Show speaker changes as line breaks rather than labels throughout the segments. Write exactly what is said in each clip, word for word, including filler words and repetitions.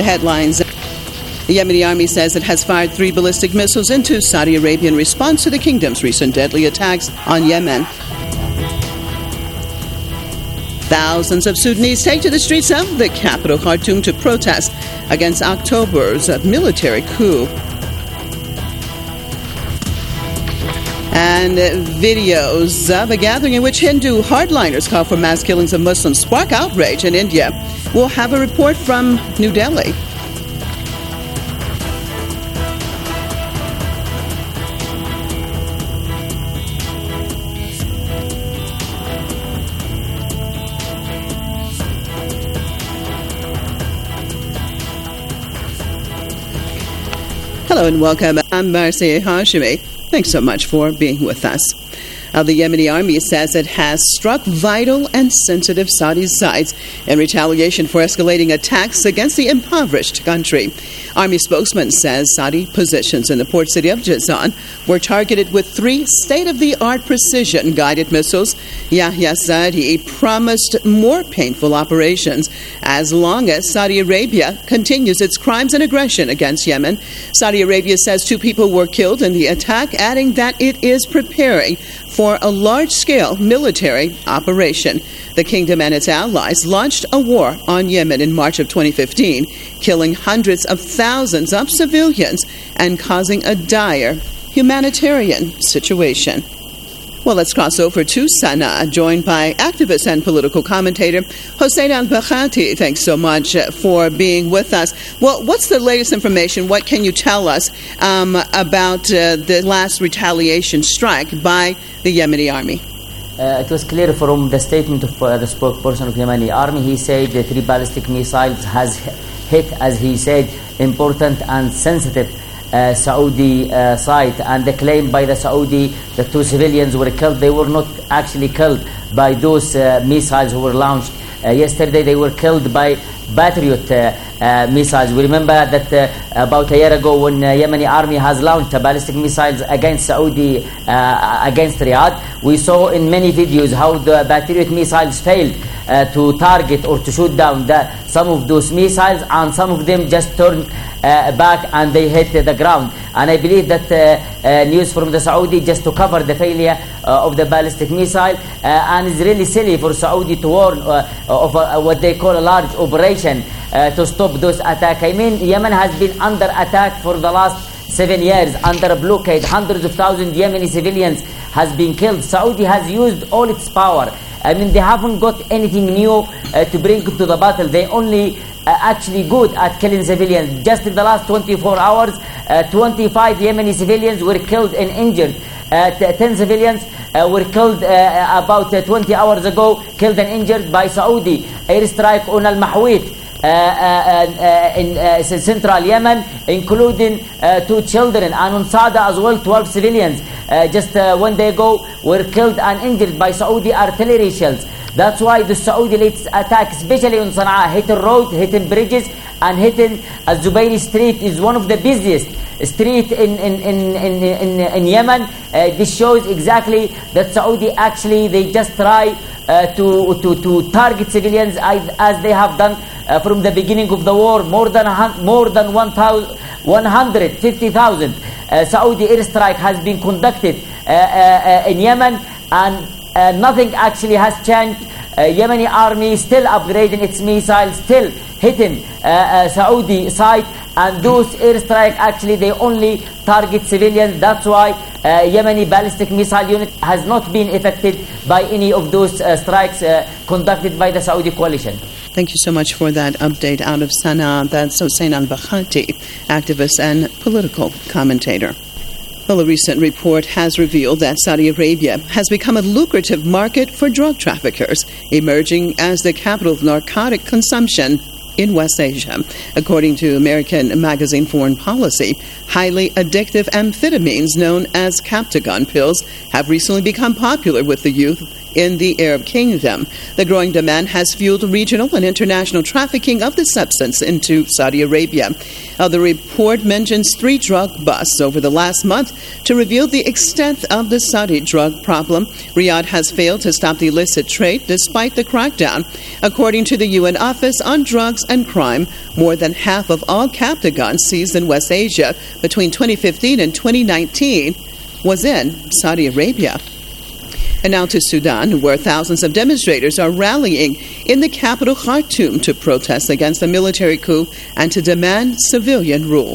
The headlines. The Yemeni army says it has fired three ballistic missiles into Saudi Arabia in response to the kingdom's recent deadly attacks on Yemen. Thousands of Sudanese take to the streets of the capital, Khartoum, to protest against October's military coup. And videos of a gathering in which Hindu hardliners call for mass killings of Muslims spark outrage in India. We'll have a report from New Delhi. Hello and welcome. I'm Marcia Hashimi. Thanks so much for being with us. Uh, the Yemeni army says it has struck vital and sensitive Saudi sites in retaliation for escalating attacks against the impoverished country. Army spokesman says Saudi positions in the port city of Jazan were targeted with three state-of-the-art precision-guided missiles. Yahya Sadi promised more painful operations as long as Saudi Arabia continues its crimes and aggression against Yemen. Saudi Arabia says two people were killed in the attack, adding that it is preparing for a large-scale military operation. The kingdom and its allies launched a war on Yemen in March of twenty fifteen, killing hundreds of thousands of civilians and causing a dire humanitarian situation. Well, let's cross over to Sana'a, joined by activist and political commentator Hossein al-Bakhati. Thanks so much for being with us. Well, what's the latest information? What can you tell us um, about uh, the last retaliation strike by the Yemeni army?
Uh, it was clear from the statement of uh, the spokesperson of the Yemeni army. He said the three ballistic missiles has hit, as he said, important and sensitive Uh, Saudi uh, site, and the claim by the Saudi that two civilians were killed. They were not actually killed by those uh, missiles who were launched uh, yesterday. They were killed by Patriot uh, uh, missiles. We remember that uh, about a year ago when uh, Yemeni army has launched uh, ballistic missiles against Saudi, uh, against Riyadh, we saw in many videos how the Patriot missiles failed uh, to target or to shoot down the, some of those missiles, and some of them just turned Uh, back and they hit uh, the ground. And I believe that uh, uh, news from the Saudi just to cover the failure uh, of the ballistic missile, uh, and it's really silly for Saudi to warn uh, of uh, what they call a large operation uh, to stop those attacks. I mean, Yemen has been under attack for the last seven years, under a blockade. Hundreds of thousands Yemeni civilians has been killed. Saudi has used all its power. I mean, they haven't got anything new uh, to bring to the battle. They only Uh, actually good at killing civilians. Just in the last twenty-four hours, uh, twenty-five Yemeni civilians were killed and injured. Uh, ten civilians uh, were killed uh, about uh, twenty hours ago, killed and injured by Saudi airstrike on Al-Mahwit uh, uh, uh, in uh, central Yemen, including uh, two children, and on Sada as well, twelve civilians uh, just uh, one day ago were killed and injured by Saudi artillery shells. That's why the Saudi latest attack, especially on Sana'a, hitting roads, hitting bridges, and hitting Al-Zubayni Street is one of the busiest street in in in in, in, in Yemen. Uh, this shows exactly that Saudi actually they just try uh, to to to target civilians as, as they have done uh, from the beginning of the war. More than more than one hundred fifty thousand uh, Saudi airstrike has been conducted uh, uh, in Yemen, and Uh, nothing actually has changed. Uh, Yemeni army still upgrading its missiles, still hitting uh, uh, Saudi site, and those airstrike actually they only target civilians. That's why uh, Yemeni ballistic missile unit has not been affected by any of those uh, strikes uh, conducted by the Saudi coalition.
Thank you so much for that update out of Sana'a. That's Hossein al-Bakhati, activist and political commentator. Well, a recent report has revealed that Saudi Arabia has become a lucrative market for drug traffickers, emerging as the capital of narcotic consumption in West Asia. According to American magazine Foreign Policy, highly addictive amphetamines known as Captagon pills have recently become popular with the youth in the Arab Kingdom. The growing demand has fueled regional and international trafficking of the substance into Saudi Arabia. Uh, the report mentions three drug busts over the last month to reveal the extent of the Saudi drug problem. Riyadh has failed to stop the illicit trade despite the crackdown. According to the U N Office on Drugs and Crime, more than half of all captive guns seized in West Asia between twenty fifteen and twenty nineteen was in Saudi Arabia. And now to Sudan, where thousands of demonstrators are rallying in the capital Khartoum to protest against the military coup and to demand civilian rule.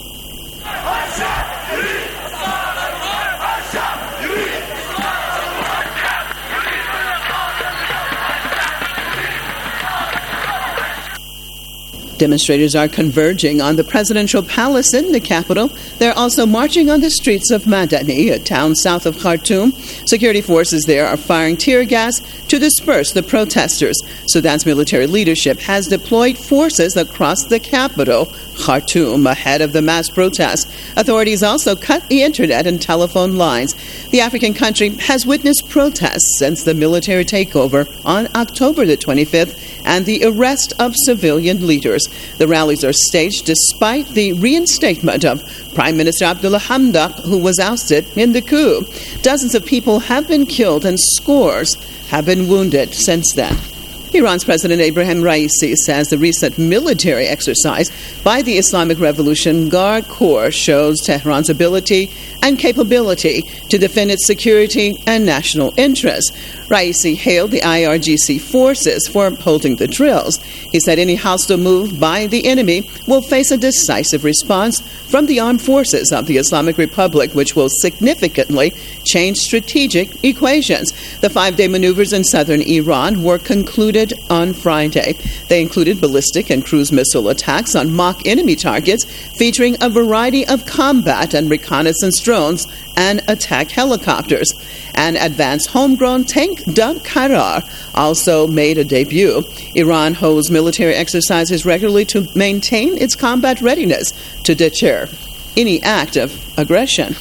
Demonstrators are converging on the presidential palace in the capital. They're also marching on the streets of Madani, a town south of Khartoum. Security forces there are firing tear gas to disperse the protesters. Sudan's military leadership has deployed forces across the capital, Khartoum, ahead of the mass protest. Authorities also cut the internet and telephone lines. The African country has witnessed protests since the military takeover on October the twenty-fifth and the arrest of civilian leaders. The rallies are staged despite the reinstatement of Prime Minister Abdullah Hamdok, who was ousted in the coup. Dozens of people have been killed and scores have been wounded since then. Iran's President Ebrahim Raisi says the recent military exercise by the Islamic Revolution Guard Corps shows Tehran's ability and capability to defend its security and national interests. Raisi hailed the I R G C forces for holding the drills. He said any hostile move by the enemy will face a decisive response from the armed forces of the Islamic Republic, which will significantly change strategic equations. The five-day maneuvers in southern Iran were concluded on Friday. They included ballistic and cruise missile attacks on mock enemy targets, featuring a variety of combat and reconnaissance drones and attack helicopters. An advanced homegrown tank dubbed Karar also made a debut. Iran holds military exercises regularly to maintain its combat readiness to deter any act of aggression.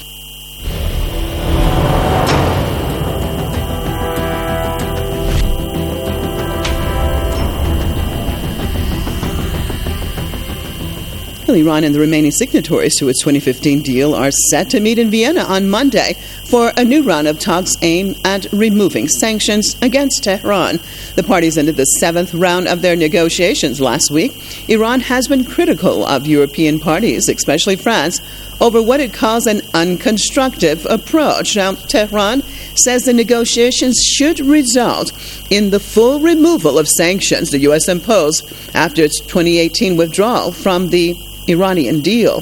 Iran and the remaining signatories to its twenty fifteen deal are set to meet in Vienna on Monday for a new round of talks aimed at removing sanctions against Tehran. The parties ended the seventh round of their negotiations last week. Iran has been critical of European parties, especially France, over what it calls an unconstructive approach. Now, Tehran says the negotiations should result in the full removal of sanctions the U S imposed after its twenty eighteen withdrawal from the Iranian deal.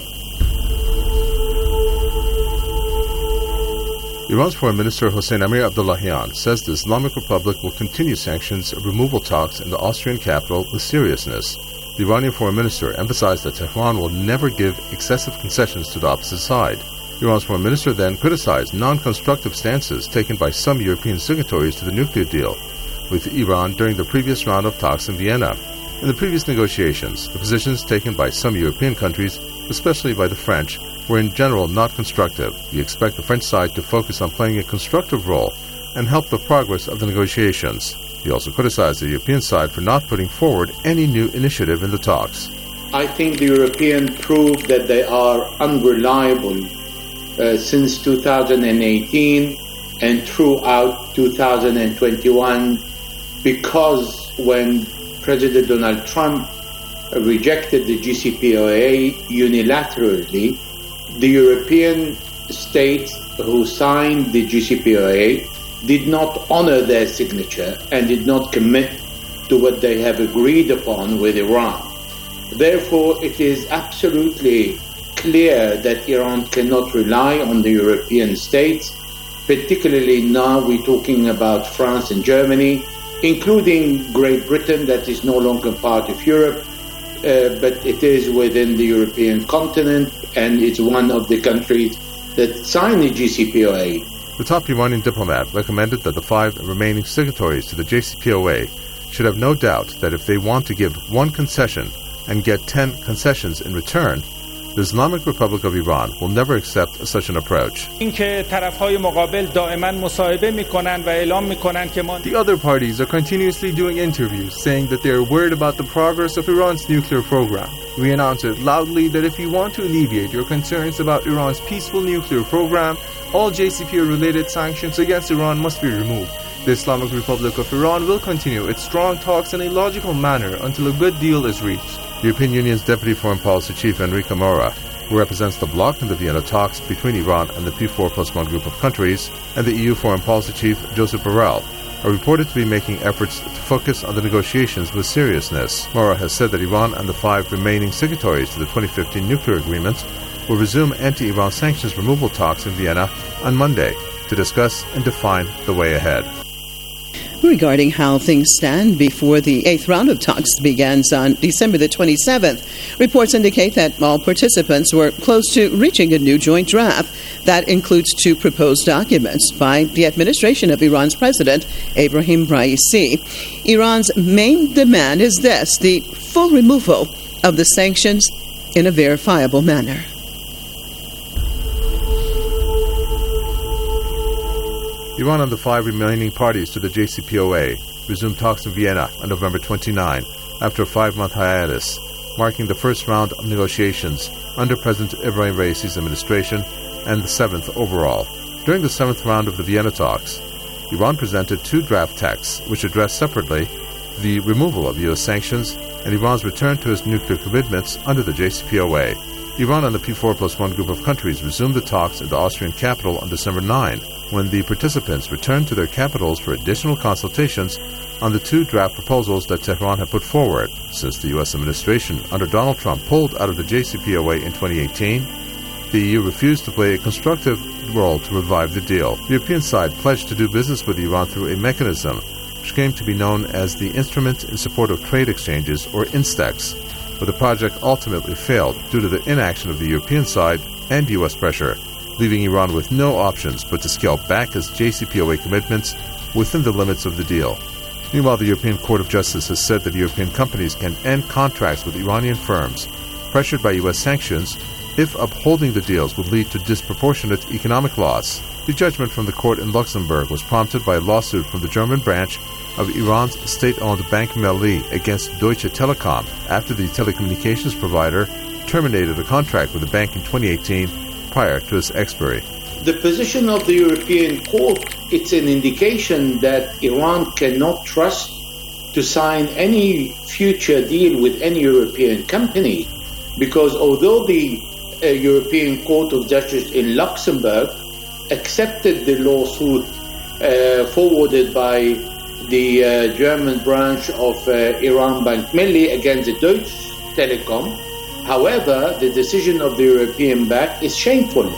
Iran's Foreign Minister Hossein Amir Abdullahian says the Islamic Republic will continue sanctions removal talks in the Austrian capital with seriousness. The Iranian Foreign Minister emphasized that Tehran will never give excessive concessions to the opposite side. Iran's Foreign Minister then criticized non-constructive stances taken by some European signatories to the nuclear deal with Iran during the previous round of talks in Vienna. In the previous negotiations, the positions taken by some European countries, especially by the French, were in general not constructive. We expect the French side to focus on playing a constructive role and help the progress of the negotiations. He also criticized the European side for not putting forward any new initiative in the talks.
I think the Europeans proved that they are unreliable uh, since two thousand eighteen and throughout two thousand twenty-one, because when President Donald Trump rejected the J C P O A unilaterally, the European states who signed the J C P O A did not honor their signature and did not commit to what they have agreed upon with Iran. Therefore, it is absolutely clear that Iran cannot rely on the European states, particularly now we're talking about France and Germany, including Great Britain, that is no longer part of Europe, uh, but it is within the European continent, and it's one of the countries that signed the J C P O A.
The top Iranian diplomat recommended that the five remaining signatories to the J C P O A should have no doubt that if they want to give one concession and get ten concessions in return, The Islamic Republic of Iran will never accept such an approach.
اینکه طرف‌های مقابل دائما مصاحبه می‌کنند و اعلام می‌کنند که ما
The other parties are continuously doing interviews saying that they are worried about the progress of Iran's nuclear program. We announce it loudly that if you want to alleviate your concerns about Iran's peaceful nuclear program, all J C P O-related sanctions against Iran must be removed. The Islamic Republic of Iran will continue its strong talks in a logical manner until a good deal is reached. The European Union's Deputy Foreign Policy Chief Enrique Mora, who represents the bloc in the Vienna talks between Iran and the P four plus one group of countries, and the E U Foreign Policy Chief Joseph Borrell, are reported to be making efforts to focus on the negotiations with seriousness. Mora has said that Iran and the five remaining signatories to the twenty fifteen nuclear agreement will resume anti-Iran sanctions removal talks in Vienna on Monday to discuss and define the way ahead.
Regarding how things stand before the eighth round of talks begins on December the twenty-seventh, reports indicate that all participants were close to reaching a new joint draft that includes two proposed documents by the administration of Iran's president, Ebrahim Raisi. Iran's main demand is this: the full removal of the sanctions in a verifiable manner.
Iran and the five remaining parties to the J C P O A resumed talks in Vienna on November twenty-ninth after a five-month hiatus, marking the first round of negotiations under President Ebrahim Raisi's administration and the seventh overall. During the seventh round of the Vienna talks, Iran presented two draft texts which address separately the removal of U S sanctions and Iran's return to its nuclear commitments under the J C P O A. Iran and the P four plus one group of countries resumed the talks in the Austrian capital on December ninth, when the participants returned to their capitals for additional consultations on the two draft proposals that Tehran had put forward. Since the U S administration under Donald Trump pulled out of the J C P O A in twenty eighteen, the E U refused to play a constructive role to revive the deal. The European side pledged to do business with Iran through a mechanism which came to be known as the Instrument in Support of Trade Exchanges, or INSTEX, but the project ultimately failed due to the inaction of the European side and U S pressure, leaving Iran with no options but to scale back its J C P O A commitments within the limits of the deal. Meanwhile, the European Court of Justice has said that European companies can end contracts with Iranian firms pressured by U S sanctions if upholding the deals would lead to disproportionate economic loss. The judgment from the court in Luxembourg was prompted by a lawsuit from the German branch of Iran's state-owned Bank Melli against Deutsche Telekom after the telecommunications provider terminated a contract with the bank in twenty eighteen prior to its expiry.
The position of the European Court, it's an indication that Iran cannot trust to sign any future deal with any European company, because although the uh, European Court of Justice in Luxembourg accepted the lawsuit uh, forwarded by the uh, German branch of uh, Iran Bank Melli against the Deutsche Telekom, however, the decision of the European Bank is shameful.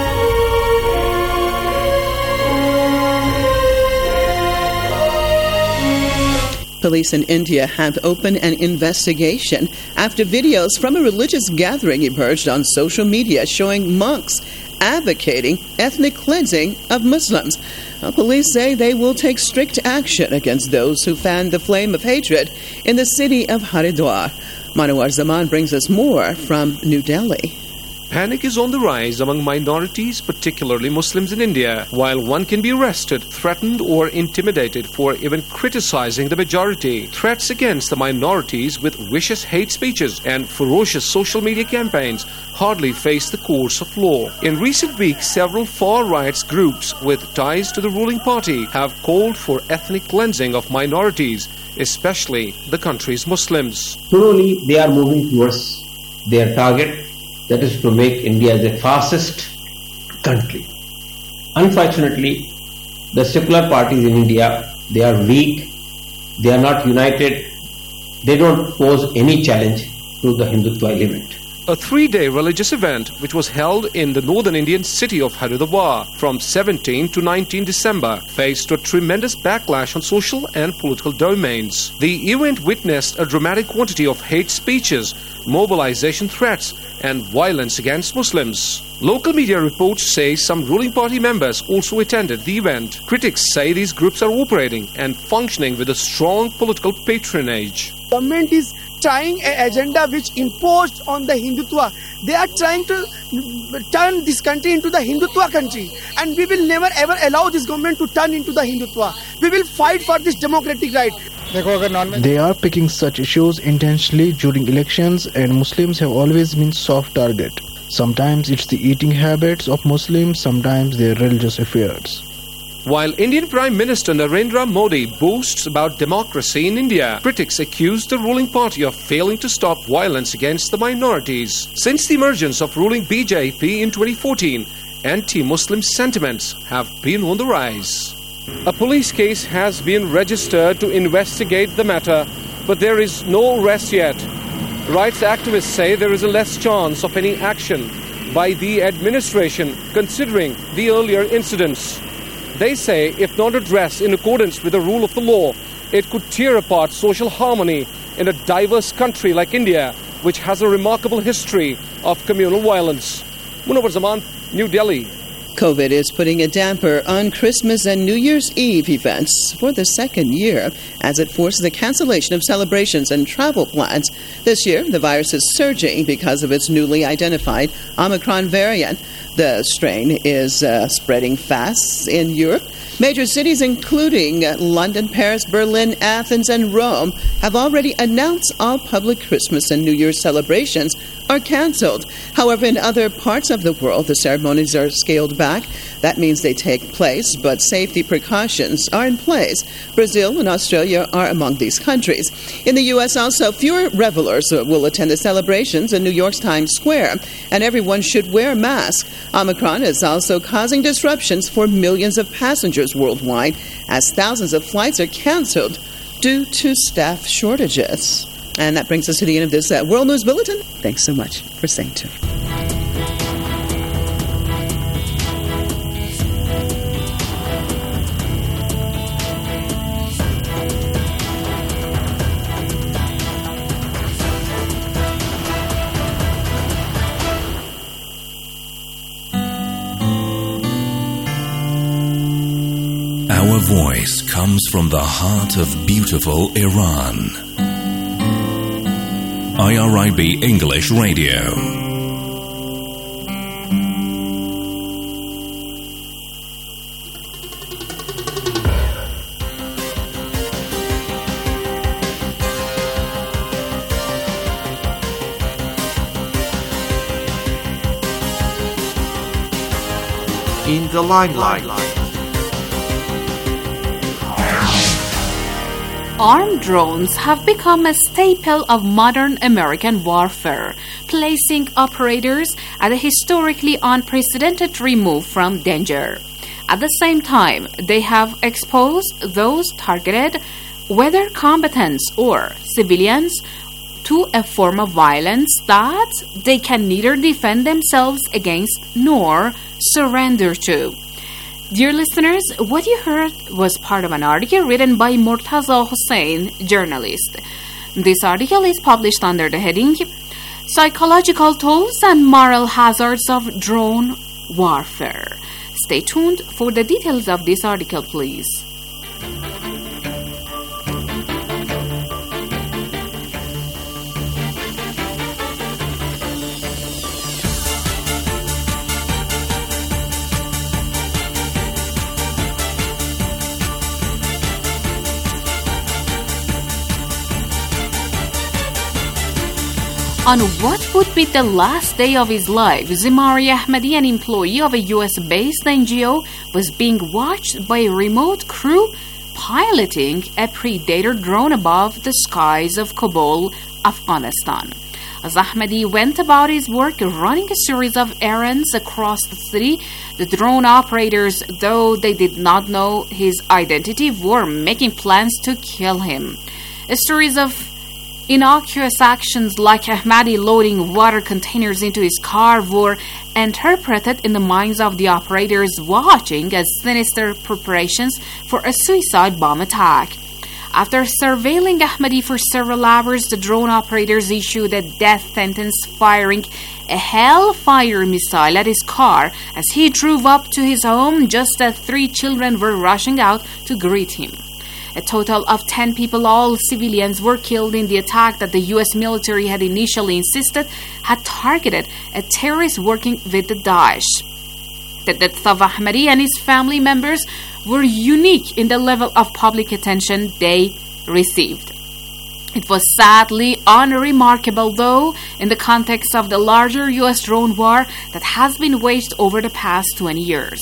Police in India have opened an investigation after videos from a religious gathering emerged on social media showing monks advocating ethnic cleansing of Muslims. Well, police say they will take strict action against those who fan the flame of hatred in the city of Haridwar. Manowar Zaman brings us more from New Delhi.
Panic is on the rise among minorities, particularly Muslims in India, while one can be arrested, threatened or intimidated for even criticizing the majority. Threats against the minorities with vicious hate speeches and ferocious social media campaigns hardly face the course of law. In recent weeks, several far-right groups with ties to the ruling party have called for ethnic cleansing of minorities, especially the country's Muslims.
Slowly, they are moving towards their target, that is to make India the fastest country. Unfortunately, the secular parties in India, they are weak, they are not united, they don't pose any challenge to the Hindutva element.
A three-day religious event which was held in the northern Indian city of Haridwar from seventeenth to nineteenth December faced a tremendous backlash on social and political domains. The event witnessed a dramatic quantity of hate speeches, mobilization threats and violence against Muslims. Local media reports say some ruling party members also attended the event. Critics say these groups are operating and functioning with a strong political patronage.
Government is trying an agenda which imposed on the Hindutva. They are trying to turn this country into the Hindutva country, and we will never ever allow this government to turn into the Hindutva. We will fight for this democratic right.
They are picking such issues intentionally during elections, and Muslims have always been soft target. Sometimes it's the eating habits of Muslims, sometimes their religious affairs.
While Indian Prime Minister Narendra Modi boasts about democracy in India, critics accuse the ruling party of failing to stop violence against the minorities. Since the emergence of ruling B J P in twenty fourteen, anti-Muslim sentiments have been on the rise. A police case has been registered to investigate the matter, but there is no arrest yet. Rights activists say there is a less chance of any action by the administration considering the earlier incidents. They say if not addressed in accordance with the rule of the law, it could tear apart social harmony in a diverse country like India, which has a remarkable history of communal violence. Munawar Zaman, New Delhi.
COVID is putting a damper on Christmas and New Year's Eve events for the second year as it forces the cancellation of celebrations and travel plans. This year, the virus is surging because of its newly identified Omicron variant. The strain is uh, spreading fast in Europe. Major cities including London, Paris, Berlin, Athens, and Rome have already announced all public Christmas and New Year's celebrations are cancelled. However, in other parts of the world, the ceremonies are scaled back. That means they take place, but safety precautions are in place. Brazil and Australia are among these countries. In the U S also, fewer revelers will attend the celebrations in New York's Times Square, and everyone should wear a mask. Omicron is also causing disruptions for millions of passengers worldwide as thousands of flights are cancelled due to staff shortages. And that brings us to the end of this uh, World News Bulletin. Thanks so much for staying tuned.
Our voice comes from the heart of beautiful Iran. I R I B English Radio.
In the limelight.
Armed drones have become a staple of modern American warfare, placing operators at a historically unprecedented remove from danger. At the same time, they have exposed those targeted, whether combatants or civilians, to a form of violence that they can neither defend themselves against nor surrender to. Dear listeners, what you heard was part of an article written by Murtaza Hussain, journalist. This article is published under the heading Psychological Tools and Moral Hazards of Drone Warfare. Stay tuned for the details of this article, please. On what would be the last day of his life, Zimari Ahmadi, an employee of a U S-based N G O, was being watched by a remote crew piloting a Predator drone above the skies of Kabul, Afghanistan. As Ahmadi went about his work running a series of errands across the city, the drone operators, though they did not know his identity, were making plans to kill him. A series of innocuous actions like Ahmadi loading water containers into his car were interpreted in the minds of the operators watching as sinister preparations for a suicide bomb attack. After surveilling Ahmadi for several hours, the drone operators issued a death sentence, firing a Hellfire missile at his car as he drove up to his home just as three children were rushing out to greet him. A total of ten people, all civilians, were killed in the attack that the U S military had initially insisted had targeted a terrorist working with the Daesh. The death of Ahmadi and his family members were unique in the level of public attention they received. It was sadly unremarkable, though, in the context of the larger U S drone war that has been waged over the past twenty years.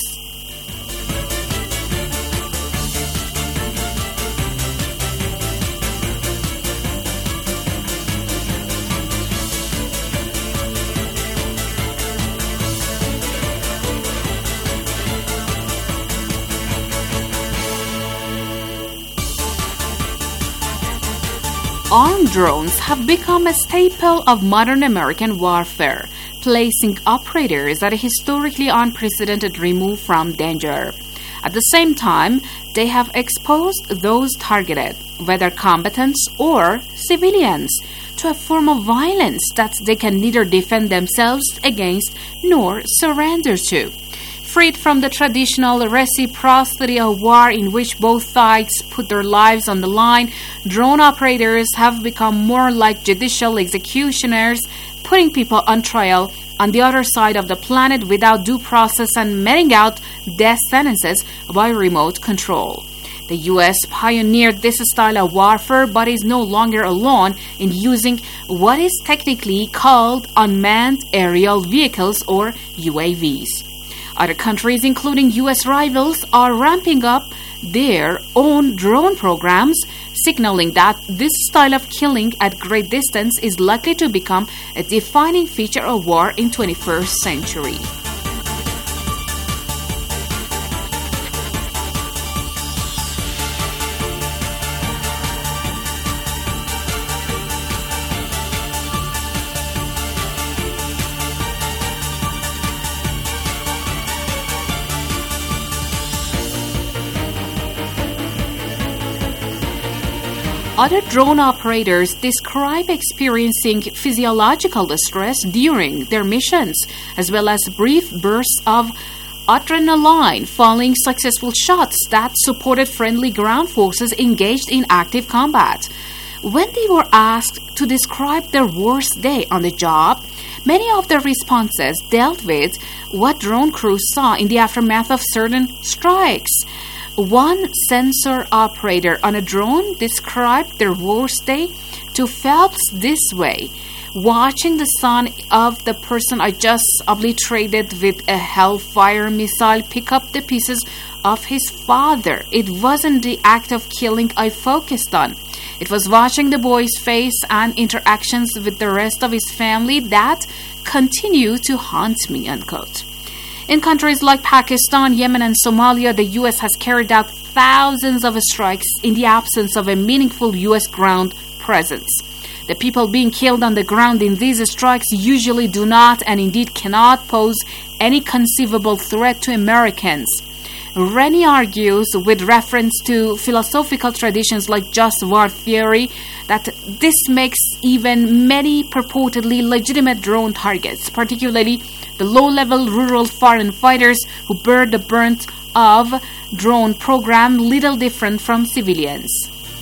Armed drones have become a staple of modern American warfare, placing operators at a historically unprecedented remove from danger. At the same time, they have exposed those targeted, whether combatants or civilians, to a form of violence that they can neither defend themselves against nor surrender to. Freed from the traditional reciprocity of war in which both sides put their lives on the line, drone operators have become more like judicial executioners, putting people on trial on the other side of the planet without due process and meting out death sentences by remote control. The U S pioneered this style of warfare, but is no longer alone in using what is technically called unmanned aerial vehicles or U A Vs. Other countries, including U S rivals, are ramping up their own drone programs, signaling that this style of killing at great distance is likely to become a defining feature of war in the twenty-first century. Other drone operators describe experiencing physiological distress during their missions, as well as brief bursts of adrenaline following successful shots that supported friendly ground forces engaged in active combat. When they were asked to describe their worst day on the job, many of their responses dealt with what drone crews saw in the aftermath of certain strikes. One sensor operator on a drone described their worst day to Phelps this way: watching the son of the person I just obliterated with a Hellfire missile pick up the pieces of his father. It wasn't the act of killing I focused on. It was watching the boy's face and interactions with the rest of his family that continue to haunt me, unquote. In countries like Pakistan, Yemen, and Somalia, the U S has carried out thousands of strikes in the absence of a meaningful U S ground presence. The people being killed on the ground in these strikes usually do not and indeed cannot pose any conceivable threat to Americans. Rennie argues, with reference to philosophical traditions like just war theory, that this makes even many purportedly legitimate drone targets, particularly the low-level rural foreign fighters who bear the brunt of drone program, little different from civilians.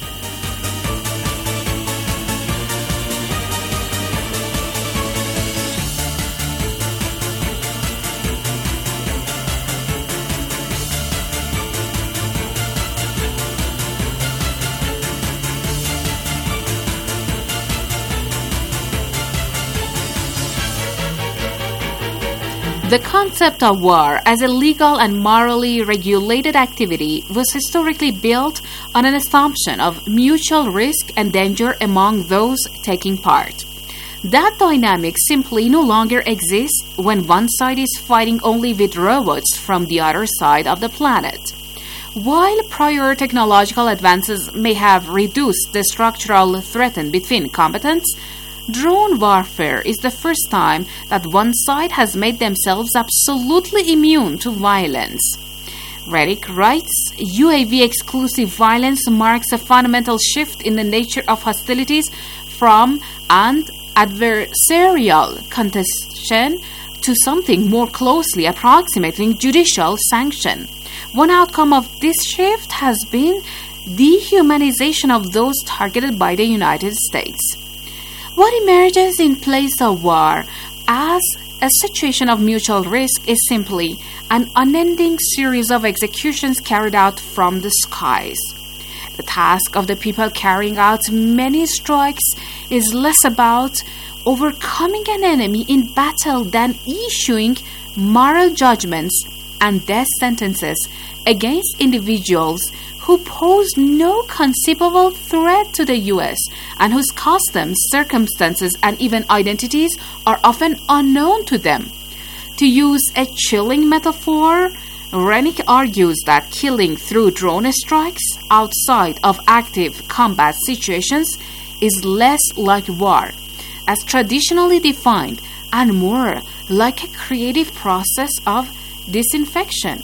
The concept of war as a legal and morally regulated activity was historically built on an assumption of mutual risk and danger among those taking part. That dynamic simply no longer exists when one side is fighting only with robots from the other side of the planet. While prior technological advances may have reduced the structural threat between combatants, drone warfare is the first time that one side has made themselves absolutely immune to violence. Reddick writes, U A V-exclusive violence marks a fundamental shift in the nature of hostilities from an adversarial contention to something more closely approximating judicial sanction. One outcome of this shift has been dehumanization of those targeted by the United States. What emerges in place of war as a situation of mutual risk is simply an unending series of executions carried out from the skies. The task of the people carrying out many strikes is less about overcoming an enemy in battle than issuing moral judgments and death sentences against individuals who pose no conceivable threat to the U S and whose customs, circumstances, and even identities are often unknown to them. To use a chilling metaphor, Rennick argues that killing through drone strikes outside of active combat situations is less like war, as traditionally defined, and more like a creative process of disinfection.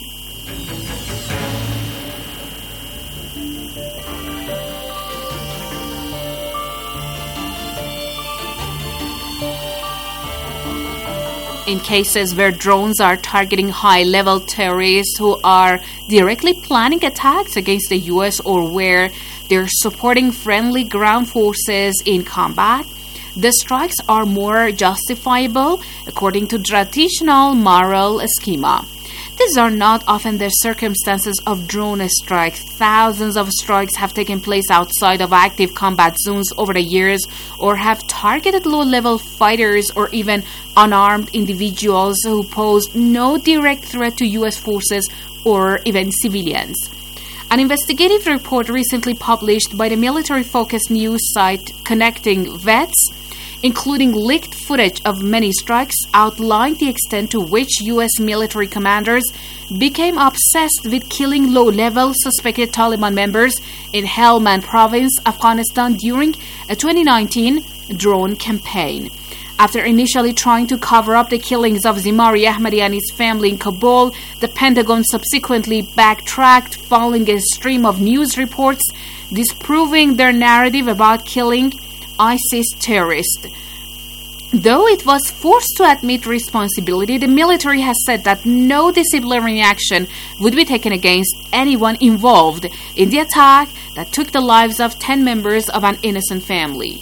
In cases where drones are targeting high-level terrorists who are directly planning attacks against the U S or where they're supporting friendly ground forces in combat, the strikes are more justifiable according to traditional moral schema. These are not often the circumstances of drone strikes. Thousands of strikes have taken place outside of active combat zones over the years or have targeted low-level fighters or even unarmed individuals who pose no direct threat to U S forces or even civilians. An investigative report recently published by the military-focused news site Connecting Vets, including leaked footage of many strikes, outlined the extent to which U S military commanders became obsessed with killing low-level suspected Taliban members in Helmand province, Afghanistan, during a twenty nineteen drone campaign. After initially trying to cover up the killings of Zimari Ahmadi and his family in Kabul, the Pentagon subsequently backtracked following a stream of news reports disproving their narrative about killing ISIS terrorists. Though it was forced to admit responsibility, the military has said that no disciplinary action would be taken against anyone involved in the attack that took the lives of ten members of an innocent family.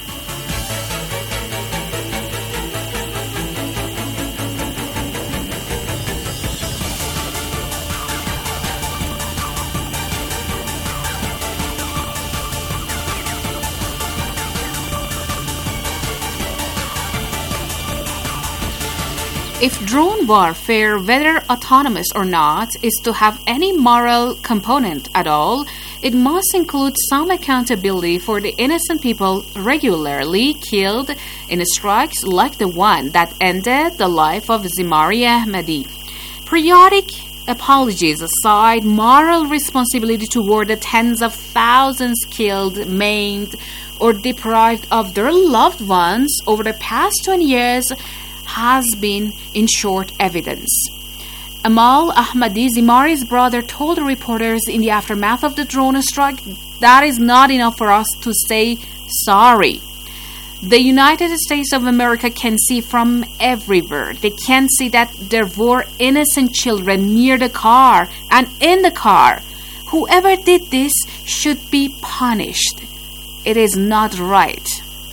If drone warfare, whether autonomous or not, is to have any moral component at all, it must include some accountability for the innocent people regularly killed in strikes like the one that ended the life of Zimari Ahmadi. Periodic apologies aside, moral responsibility toward the tens of thousands killed, maimed, or deprived of their loved ones over the past twenty years has been in short evidence. Amal Ahmadi, Zimari's brother, told reporters in the aftermath of the drone strike, "That is not enough for us to say sorry. The United States of America can see from everywhere. They can see that there were innocent children near the car and in the car. Whoever did this should be punished. It is not right."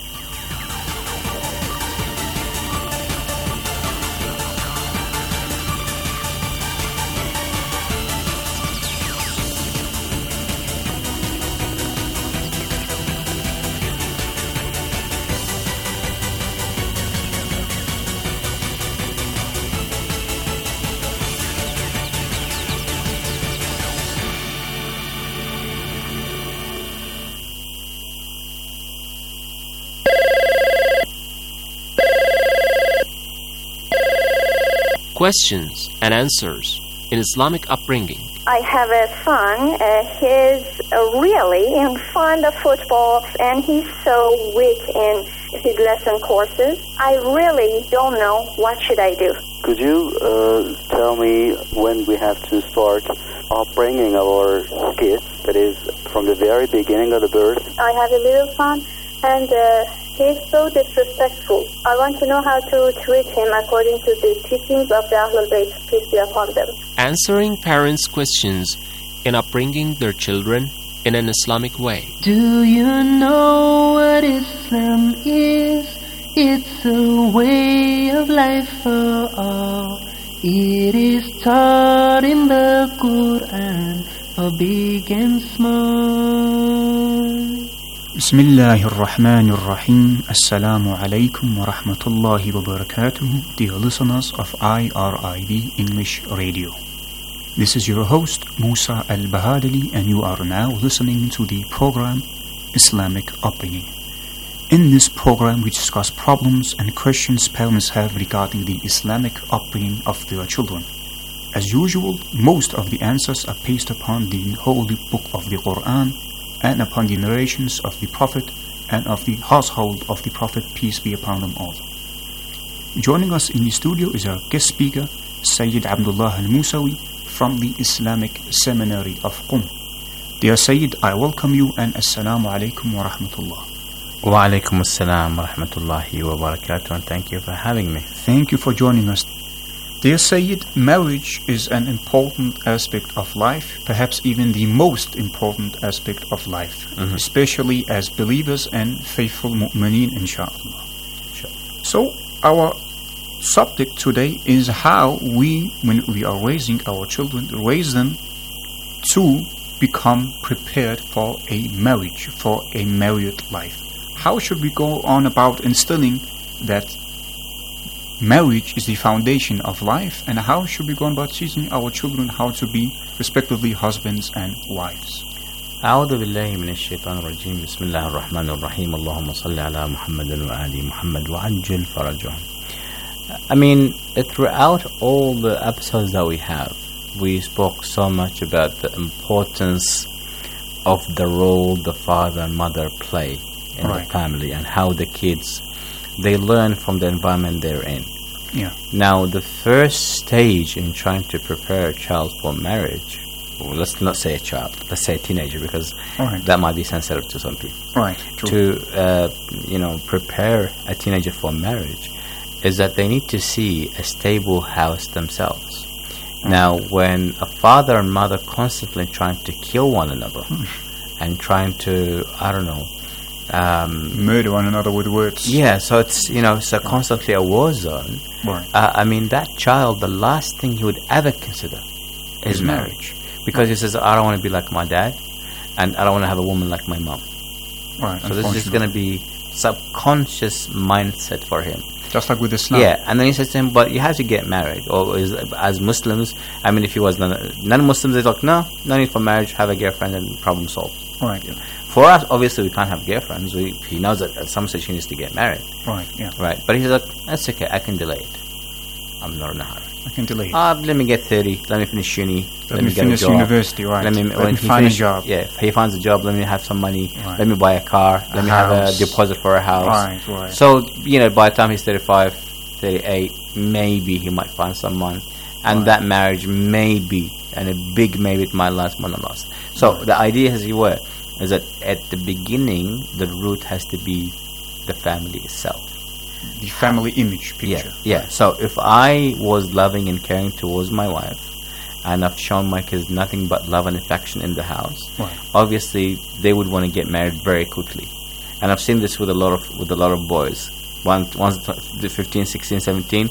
Questions and answers in Islamic upbringing.
I have a son. Uh, he's uh, really in fond of football, and he's so weak in his lesson courses. I really don't know what should I do.
Could you uh, tell me when we have to start upbringing our kids? That is, from the very beginning of the birth.
I have a little son, and uh, he's so disrespectful. I want to know how to treat him according to the teachings of the Ahlul Bayt, peace be upon them.
Answering parents' questions in upbringing their children. in an Islamic way.
Do you know what Islam is? It's a way of life for all. It is taught in the Quran for big and small.
Bismillahir Rahmanir Rahim. Assalamu alaikum wa rahmatullahi wa barakatuh, dear listeners of I R I B English Radio. This is your host Musa Al-Bahadali, and you are now listening to the program Islamic Upbringing. In this program we discuss problems and questions parents have regarding the Islamic upbringing of their children. As usual, most of the answers are based upon the holy book of the Quran and upon the narrations of the Prophet and of the household of the Prophet, peace be upon them all. Joining us in the studio is our guest speaker, Sayyid Abdullah Al-Musawi from the Islamic Seminary of Qum. Dear Sayyid, I welcome you and Assalamu alaikum wa rahmatullah.
Wa alaikum assalam wa rahmatullahi wa barakatuh, and thank you for having me.
Thank you for joining us. Dear Sayyid, marriage is an important aspect of life, perhaps even the most important aspect of life, mm-hmm. especially as believers and faithful mu'mineen, inshallah.
Sure.
So, our subject today is how we, when we are raising our children, raise them to become prepared for a marriage, for a married life. How should we go on about instilling that marriage is the foundation of life, and how should we go on about teaching our children how to be respectively husbands and wives?
أعوذ بالله من الشيطان الرجيم بسم الله الرحمن الرحيم اللهم صل على محمد وآل محمد وعجل فرجهم. I mean, throughout all the episodes that we have, we spoke so much about the importance of the role the father and mother play in right. the family, and how the kids, they learn from the environment they're in.
Yeah.
Now, the first stage in trying to prepare a child for marriage, well, let's not say a child, let's say a teenager, because
right.
that might be sensitive to some people.
Right. True.
To, uh, you know, prepare a teenager for marriage is that they need to see a stable house themselves. Mm. Now, when a father and mother constantly trying to kill one another mm. and trying to, I don't know, Um,
murder one another with words.
Yeah, so it's, you know, so constantly a war zone.
Right.
Uh, I mean, that child, the last thing he would ever consider is, is marriage. marriage. Because he says, I don't want to be like my dad, and I don't want to have a woman like my mom.
Right.
So this is going to be subconscious mindset for him.
Just like with Islam.
Yeah, and then he says to him, but you have to get married. Or is, as Muslims, I mean, if he was non- non-Muslims, they're like, no, no need for marriage, have a girlfriend and problem solved.
Right, yeah.
For us, obviously, we can't have girlfriends. We, he knows that at some stage he needs to get married.
Right, yeah.
Right, but he's like, that's okay, I can delay it. I'm not in a hurry.
I can delay it.
Uh, let me get thirty, let me finish uni,
let,
let
me,
me get
finish
a job.
university, right.
Let me,
let
when
me
he
find
finish,
a job.
Yeah, if he finds a job, let me have some money,
right.
let me buy a car, let
a
me
house.
have a deposit for a house.
Right, right.
So, you know, by the time he's thirty-five, thirty-eight, maybe he might find someone, and
right.
that marriage maybe, and a big maybe, it might last, might not last. So, right. the idea is you were, is that at the beginning, the root has to be the family itself.
The family image picture.
Yeah, yeah. Right. So if I was loving and caring towards my wife, and I've shown my kids nothing but love and affection in the house,
right.
obviously they would want to get married very quickly. And I've seen this with a lot of with a lot of boys. Once, once the fifteen, sixteen, seventeen,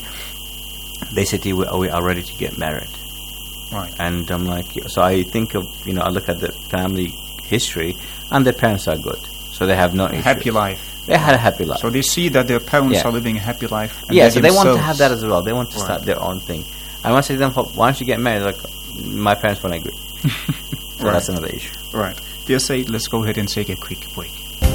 they say to you, we are ready to get married.
Right.
And I'm like, so I think of, you know, I look at the family history, and their parents are good, so they have no issues.
Happy life.
They had a happy life.
So they see that their parents
yeah.
are living a happy life. And
yeah,
they
so they want to have that as well. They want to
right.
start their own thing. I want to say to them, why don't you get married? Like, my parents won't agree. So
right.
that's another issue.
Right. Dear Said, let's go ahead and take a quick break.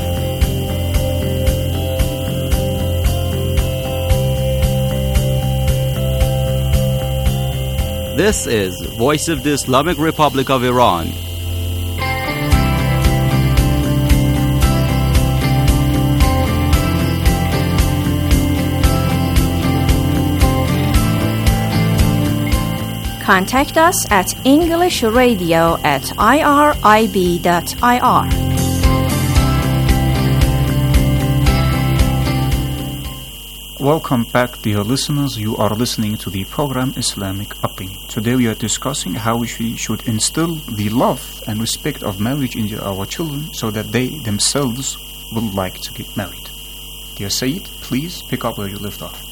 This is Voice of the Islamic Republic of Iran.
Contact us at englishradio at irib dot I R.
Welcome back, dear listeners. You are listening to the program Islamic Upbringing. Today we are discussing how we should instill the love and respect of marriage into our children so that they themselves will like to get married. Dear Sayyid, please pick up where you left off.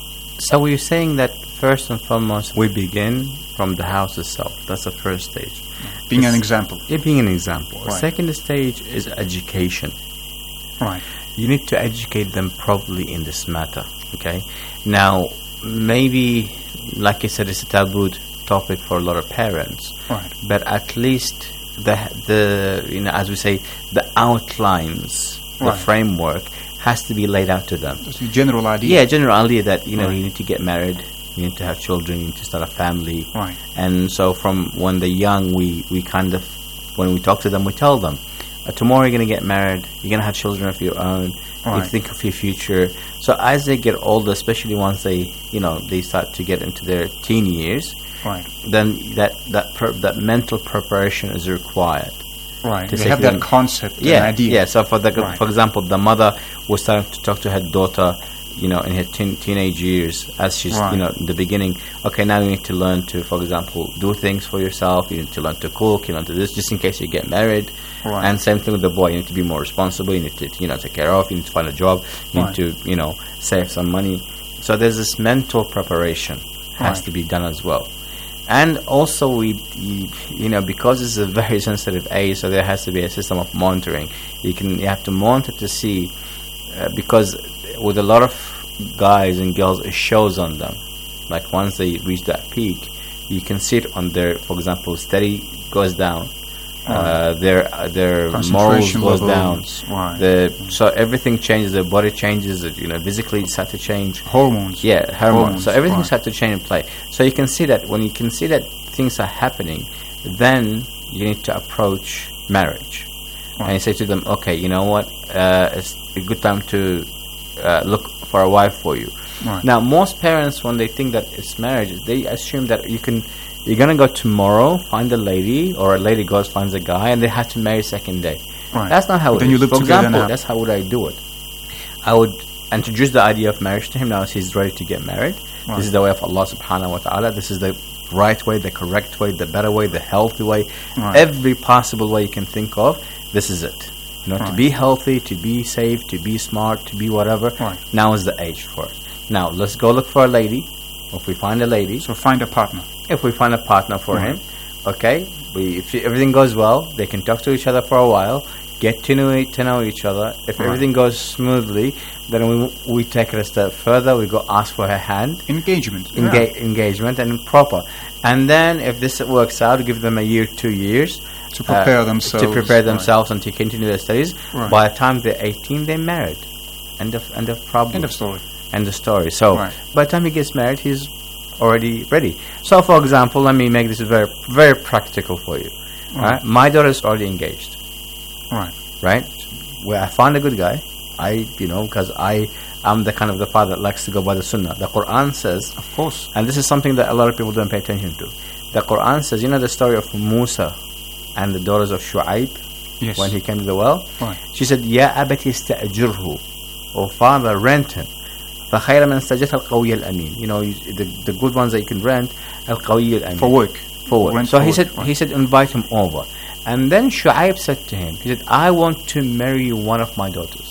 So we're saying that first and foremost, we begin from the house itself. That's the first stage.
Being
It's,
an example.
Yeah, being an example.
Right.
Second stage is education.
Right.
You need to educate them properly in this matter. Okay. Now, maybe, like I said, it's a taboo topic for a lot of parents.
Right.
But at least the the you know, as we say, the outlines, the
Right.
framework has to be laid out to them.
That's the general idea.
Yeah, general idea that you know
Right.
you need to get married, you need to have children, you need to start a family.
Right.
And so from when they're young, we we kind of, when we talk to them, we tell them, uh, tomorrow you're going to get married, you're going to have children of your own. You
Right.
think of your future. So as they get older, especially once they, you know, they start to get into their teen years,
Right.
then that that per, that mental preparation is required.
Right.
To
They
say
have
to
that
them-
concept,
yeah,
an idea.
Yeah. So for the,
Right.
for example, the mother was starting to talk to her daughter, you know, in her teen, teenage years, as she's,
Right.
you know, in the beginning. Okay, now you need to learn to, for example, do things for yourself. You need to learn to cook. You learn to this, just in case you get married.
Right.
And same thing with the boy. You need to be more responsible. You need to, you know, take care of. You need to find a job. You
Right.
need to, you know, save some money. So there's this mental preparation has
Right.
to be done as well. And also, we, you, you know, because it's a very sensitive age, so there has to be a system of monitoring. You can, you have to monitor to see, uh, because with a lot of guys and girls, it shows on them. Like once they reach that peak, you can see it on their, for example, steady goes down. Uh, their uh, their morals
Concentration
goes down.
levels, right.
The so everything changes. Their body changes. You know, physically it's had to change.
Hormones.
Yeah, hormones.
Hormones,
So everything's
right.
had to change and play. So you can see that when you can see that things are happening, then you need to approach marriage, and you say to them, okay, you know what? Uh, it's a good time to uh, look for a wife for you.
Right.
Now, most parents, when they think that it's marriage, they assume that you can. You're gonna go tomorrow, find a lady, or a lady goes finds a guy, and they have to marry second day.
Right.
That's not how it
Then
is.
you live
For
together
example,
now.
that's how would I do it. I would introduce the idea of marriage to him. Now he's ready to get married.
Right.
This is the way of Allah subhanahu wa ta'ala. This is the right way, the correct way, the better way, the healthy way.
Right.
Every possible way you can think of, this is it. You know, to
Right.
be healthy, to be safe, to be smart, to be whatever.
Right.
Now is the age for it. Now let's go look for a lady. If we find a lady,
So find a partner.
if we find a partner for
Right.
him, okay, we, if everything goes well, they can talk to each other for a while, get to know, to know each other. If
Right.
everything goes smoothly, then we we take it a step further. We go ask for her hand,
Engagement.
enga-
Yeah.
engagement, and proper. And then if this works out, give them a year, two years
To prepare
uh,
themselves,
to prepare
right.
themselves and to continue their studies.
Right.
By the time they're eighteen, they're married. End of end of problem.
End of story.
End of story. So
Right.
by the time he gets married, he's already ready. So, for example, let me make this very, very practical for you.
Right.
Right? My daughter is already engaged.
Right.
Right? Where I found a good guy. I, you know, because I, I'm the kind of the father that likes to go by the Sunnah. The Quran says,
Of course.
and this is something that a lot of people don't pay attention to. The Quran says, you know, the story of Musa and the daughters of Shu'aib
Yes.
when he came to the well.
Right.
She said, "Ya abati ista'jirhu," oh father, rent him. فخير من استجرت القوي الأمين. You know, you, the the good ones that you can rent, القوي الأمين.
For work.
For work.
Rent
So
for
he
work,
said,
right.
he said, invite him over. And then Shu'aib said to him, he said, I want to marry one of my daughters.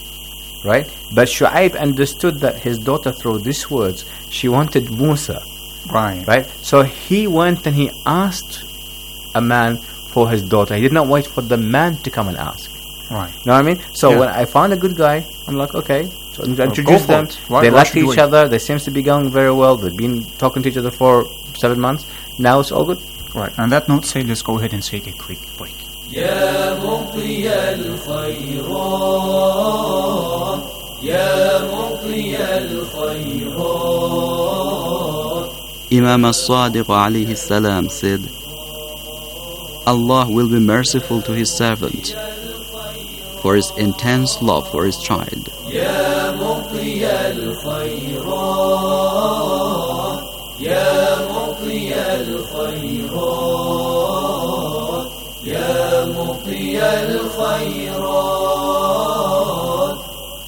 Right? But Shu'aib understood that his daughter, through these words, she wanted Musa.
Right.
Right? So he went and he asked a man for his daughter. He did not wait for the man to come and ask.
Right.
You know what I mean? So
Yeah.
when I found a good guy, I'm like, okay. So I
go
introduced
for
them.
it. Why-
They
why
liked
should you
each
wait?
other. They seems to be going very well. They've been talking to each other for seven months. Now it's all good.
Right. On that note, say, let's go ahead and take a quick break.
يا مطي الخيرات يا مطي الخيرات
Imam as-Sadiq alayhi salam said, Allah will be merciful to his servant for his intense love for his child.
يا مطي الخيرات يا مطي الخيرات يا مطي الخيرات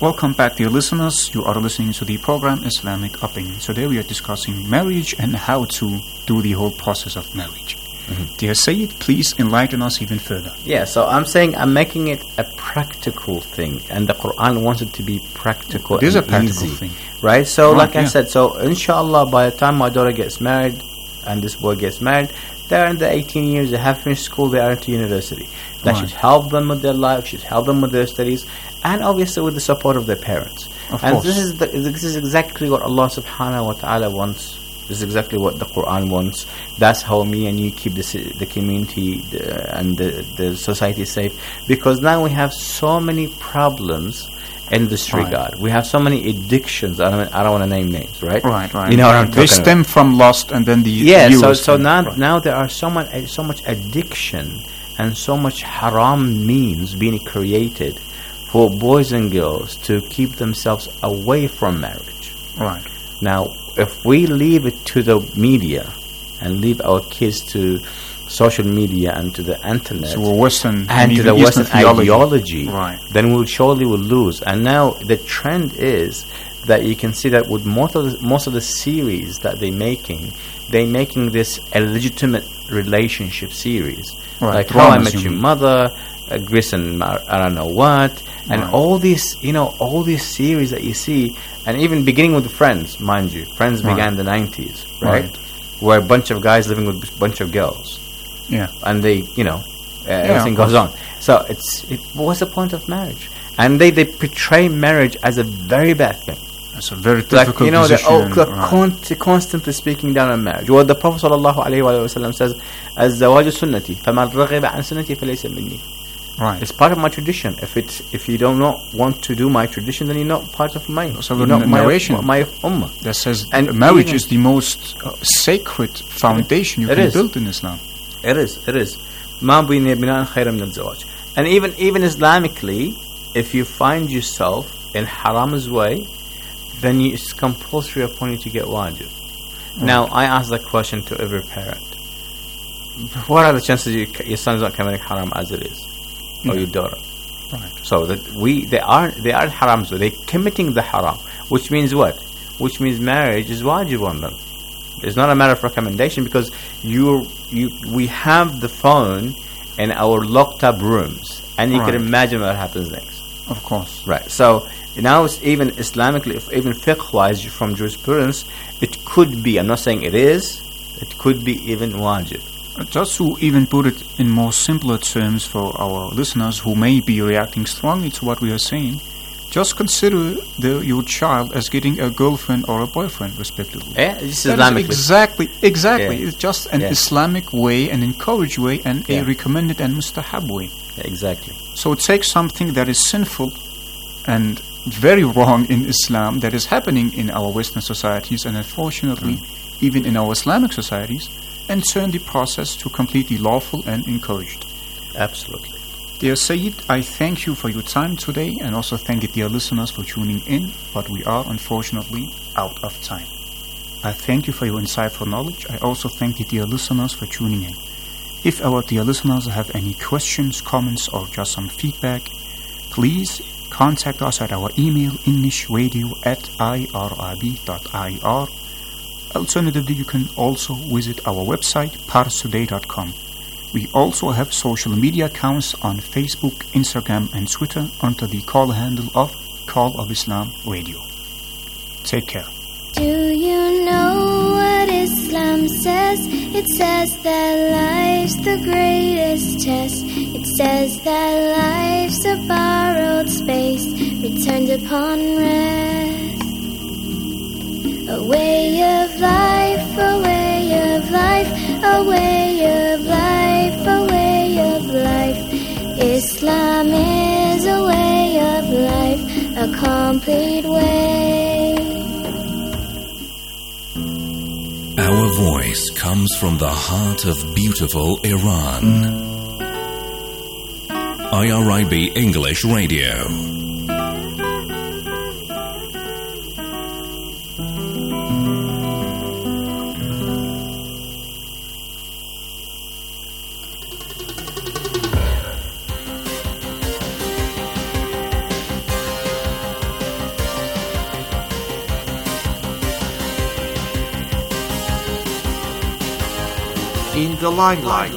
Welcome back, dear listeners. You are listening to the program Islamic Upbringing. Today we are discussing marriage and how to do the whole process of marriage. Mm-hmm. Dear Sayyid, please enlighten us even further.
Yeah, so I'm saying I'm making it a practical thing, and the Quran wants it to be practical
It is
and
a practical
easy.
thing.
Right? So
Right,
like I
yeah.
said, so inshallah by the time my daughter gets married and this boy gets married, they're in the eighteen years, they have finished school, they are into university. That
Right.
should help them with their life, should help them with their studies, and obviously with the support of their parents.
Of
and
course.
this is the, this is exactly what Allah subhanahu wa ta'ala wants. This is exactly what the Quran wants. That's how me and you keep the, ci- the community the, and the, the society safe. Because now we have so many problems in this
Right.
regard. We have so many addictions. I don't, I don't want to name names, right?
Right, right.
You know what I'm
They
talking
stem
about.
from lust and then the
Yeah, so
viewers
so
can-
now
right.
now there are so much so much addiction and so much haram means being created for boys and girls to keep themselves away from marriage.
Right.
Now, if we leave it to the media and leave our kids to social media and to the internet
To a Western
and
and
to
even
the
Eastern
Western
theology.
ideology,
Right.
then we'll surely will lose. And now the trend is that you can see that with most of the, most of the series that they're making, they're making this illegitimate relationship series,
Right,
like How I
dramas,
Met
you
Your
mean.
Mother, uh, Grace and Mar- I don't know what, and
Right.
all these, you know, all these series that you see, and even beginning with Friends, mind you, Friends
Right.
began in the nineties, right?
Right.
Where a bunch of guys living with a bunch of girls,
Yeah.
and they, you know, uh, everything
of
goes on. So it's, it, what's the point of marriage? And they, they portray marriage as a very bad thing.
It's a very
Like,
difficult
you know, they're
position.
all,
right.
con- constantly speaking down on marriage. Well, the Prophet sallallahu alaihi wasallam says, "الزواج سنتي فمن رغب عن سنتي فليس مني."
Right.
It's part of my tradition. If it's if you do not want to do my tradition, then you're not part of mine.
So
You're
the
not my,
narration
my ummah.
that says
And
marriage
even-
is the most uh, sacred foundation you
It
can
is.
build in Islam.
It is. It is. ما بين بناء خير من الزواج. And even even Islamically, if you find yourself in haram's way, then you, it's compulsory upon you to get wajib. Now, I ask that question to every parent. What are the chances you, your son is not committing haram as it is, or
Yeah.
your daughter?
Right.
So that we they are they are haram, so they're committing the haram, which means what? Which means marriage is wajib on them. It's not a matter of recommendation because you you we have the phone in our locked up rooms, and you
Right.
can imagine what happens next.
Of course.
Right. So now it's even Islamically, if even fiqh-wise from jurisprudence, it could be. I'm not saying it is. It could be even wajib.
Uh, Just to even put it in more simpler terms for our listeners who may be reacting strongly to what we are saying, just consider the, your child as getting a girlfriend or a boyfriend, respectively.
Yeah, it's
That is
Islamically.
exactly, exactly.
Yeah.
It's just an
Yeah.
Islamic way, an encouraged way, and a
Yeah.
recommended and mustahab way.
Exactly.
So take something that is sinful and very wrong in Islam that is happening in our Western societies and unfortunately even in our Islamic societies, and turn the process to completely lawful and encouraged.
Absolutely.
Dear Sayyid, I thank you for your time today and also thank the dear listeners for tuning in, but we are unfortunately out of time. I thank you for your insightful knowledge. I also thank the dear listeners for tuning in. If our dear listeners have any questions, comments, or just some feedback, please contact us at our email englishradio at irib dot i r. Alternatively, you can also visit our website parstoday dot com. We also have social media accounts on Facebook, Instagram, and Twitter under the call handle of Call of Islam Radio. Take care.
Do you know what Islam says? It says that life's the greatest test. It says that life's a borrowed space returned upon rest. A way of life, a way of life, a way of life, a way of life. Islam is a way of life, a complete way.
Our voice comes from the heart of beautiful Iran. I R I B English Radio.
in the limelight.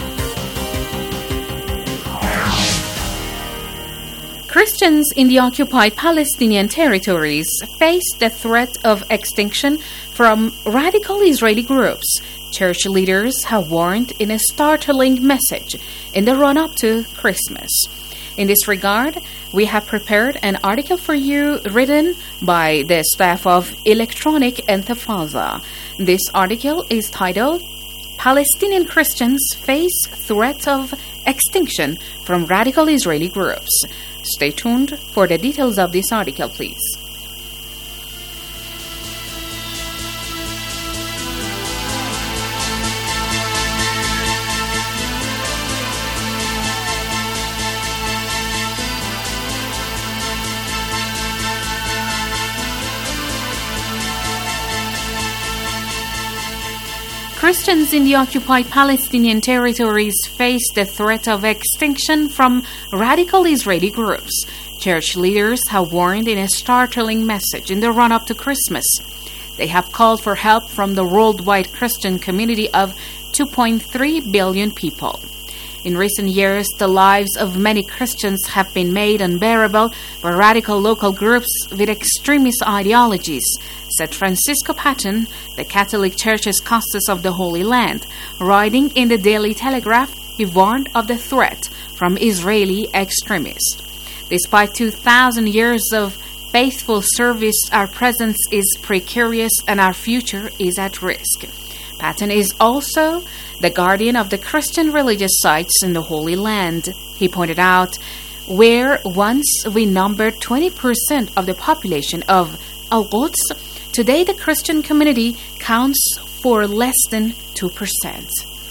Christians in the occupied Palestinian territories face the threat of extinction from radical Israeli groups. Church leaders have warned in a startling message in the run-up to Christmas. In this regard, we have prepared an article for you written by the staff of Electronic Intifada. This article is titled, Palestinian Christians Face Threat of Extinction from Radical Israeli Groups. Stay tuned for the details of this article, please. Christians in the occupied Palestinian territories face the threat of extinction from radical Israeli groups. Church leaders have warned in a startling message in the run-up to Christmas. They have called for help from the worldwide Christian community of two point three billion people. In recent years, the lives of many Christians have been made unbearable by radical local groups with extremist ideologies, said Francisco Patton, the Catholic Church's Custos of the Holy Land. Writing in the Daily Telegraph, he warned of the threat from Israeli extremists. Despite two thousand years of faithful service, our presence is precarious and our future is at risk. Patton is also the guardian of the Christian religious sites in the Holy Land. He pointed out, where once we numbered twenty percent of the population of Al-Quds, today the Christian community counts for less than two percent.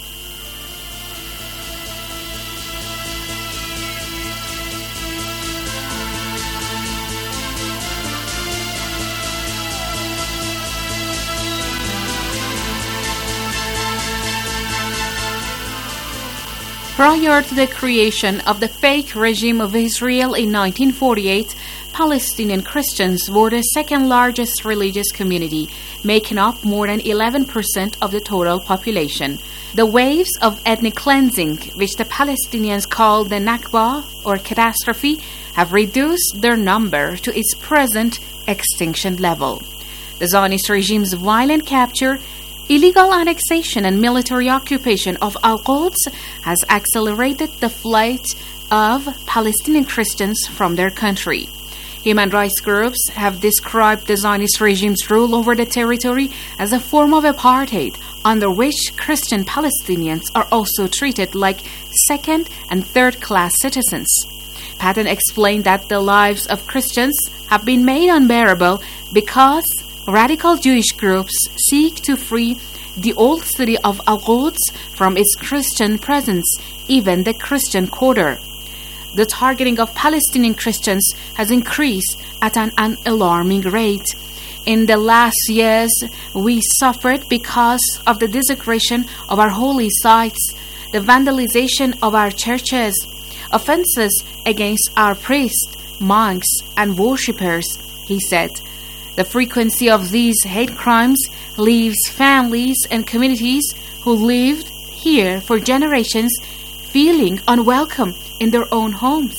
Prior to the creation of the fake regime of Israel in nineteen forty-eight, Palestinian Christians were the second largest religious community, making up more than eleven percent of the total population. The waves of ethnic cleansing, which the Palestinians call the Nakba or catastrophe, have reduced their number to its present extinction level. The Zionist regime's violent capture, illegal annexation and military occupation of Al-Quds has accelerated the flight of Palestinian Christians from their country. Human rights groups have described the Zionist regime's rule over the territory as a form of apartheid, under which Christian Palestinians are also treated like second- and third-class citizens. Patton explained that the lives of Christians have been made unbearable because radical Jewish groups seek to free the old city of Al-Quds from its Christian presence, even the Christian quarter. The targeting of Palestinian Christians has increased at an, an alarming rate. In the last years, we suffered because of the desecration of our holy sites, the vandalization of our churches, offenses against our priests, monks, and worshippers, he said. The frequency of these hate crimes leaves families and communities who lived here for generations feeling unwelcome in their own homes.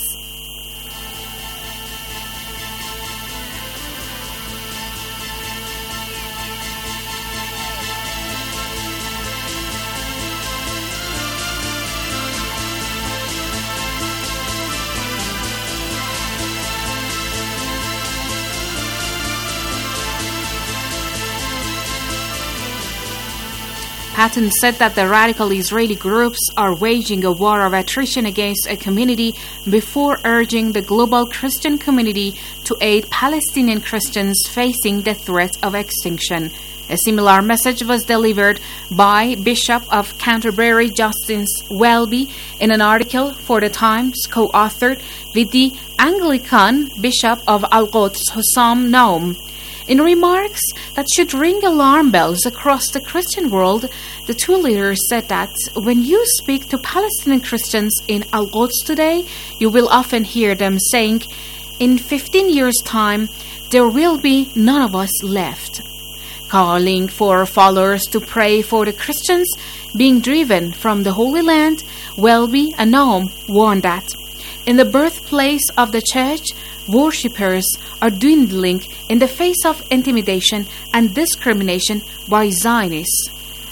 Patton said that the radical Israeli groups are waging a war of attrition against a community before urging the global Christian community to aid Palestinian Christians facing the threat of extinction. A similar message was delivered by Bishop of Canterbury Justin Welby in an article for The Times co-authored with the Anglican Bishop of Al-Quds, Hussam Naum. In remarks that should ring alarm bells across the Christian world, the two leaders said that when you speak to Palestinian Christians in Al-Quds today, you will often hear them saying, in fifteen years' time, there will be none of us left. calling for followers to pray for the Christians being driven from the Holy Land. Welby and Naum warned that in the birthplace of the church, worshippers are dwindling in the face of intimidation and discrimination by Zionists.